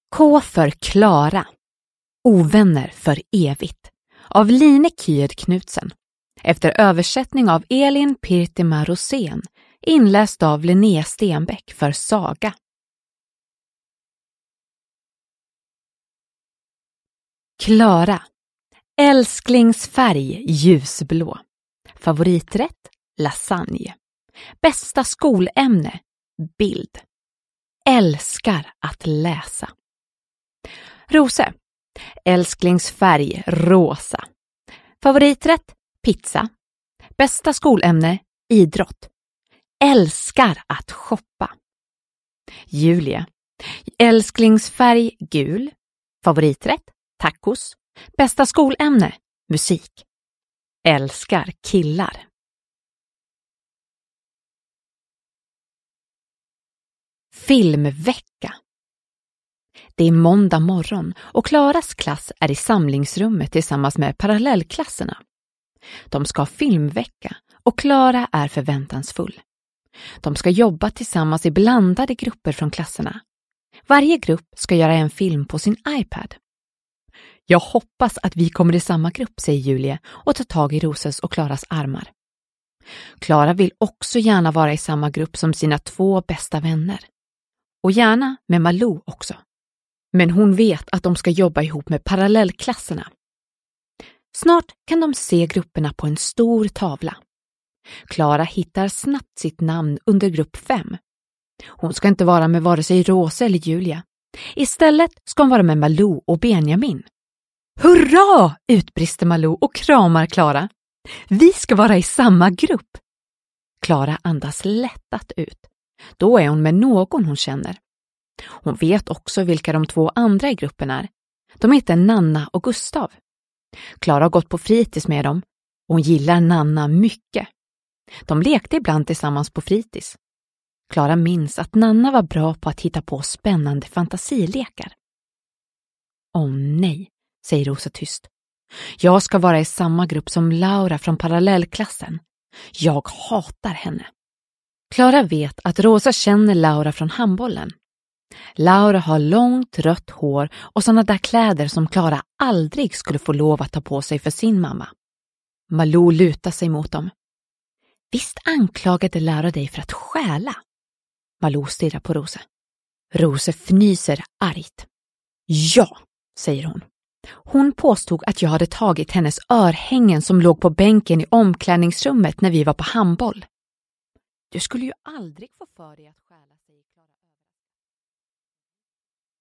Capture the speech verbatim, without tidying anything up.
K för Klara. Ovänner för evigt. Av Line Kyed Knutsen. Efter översättning av Elin Pirtima Rosén. Inläst av Linnea Stenbeck för Saga. Klara. Älsklingsfärg ljusblå. Favoriträtt lasagne. Bästa skolämne bild. Älskar att läsa. Rose. Älsklingsfärg rosa. Favoriträtt pizza. Bästa skolämne idrott. Älskar att shoppa. Julia. Älsklingsfärg gul. Favoriträtt tacos. Bästa skolämne musik. Älskar killar. Filmvecka. Det är måndag morgon och Klaras klass är i samlingsrummet tillsammans med parallellklasserna. De ska ha filmvecka och Klara är förväntansfull. De ska jobba tillsammans i blandade grupper från klasserna. Varje grupp ska göra en film på sin iPad. Jag hoppas att vi kommer i samma grupp, säger Julia och tar tag i Roses och Klaras armar. Klara vill också gärna vara i samma grupp som sina två bästa vänner. Och gärna med Malou också. Men hon vet att de ska jobba ihop med parallellklasserna. Snart kan de se grupperna på en stor tavla. Klara hittar snabbt sitt namn under grupp fem. Hon ska inte vara med vare sig Rosa eller Julia. Istället ska hon vara med Malou och Benjamin. Hurra! Utbrister Malou och kramar Klara. Vi ska vara i samma grupp. Klara andas lättat ut. Då är hon med någon hon känner. Hon vet också vilka de två andra i gruppen är. De heter Nanna och Gustav. Klara har gått på fritids med dem och hon gillar Nanna mycket. De lekte ibland tillsammans på fritids. Klara minns att Nanna var bra på att hitta på spännande fantasilekar. Åh nej, säger Rosa tyst. Jag ska vara i samma grupp som Laura från parallellklassen. Jag hatar henne. Klara vet att Rosa känner Laura från handbollen. Laura har långt rött hår och sådana där kläder som Klara aldrig skulle få lov att ta på sig för sin mamma. Malou lutar sig mot dem. Visst anklagade Laura dig för att stjäla? Malou stirrar på Rosa. Rosa fnyser argt. Ja, säger hon. Hon påstod att jag hade tagit hennes örhängen som låg på bänken i omklädningsrummet när vi var på handboll. Du skulle ju aldrig få för dig att stjäla.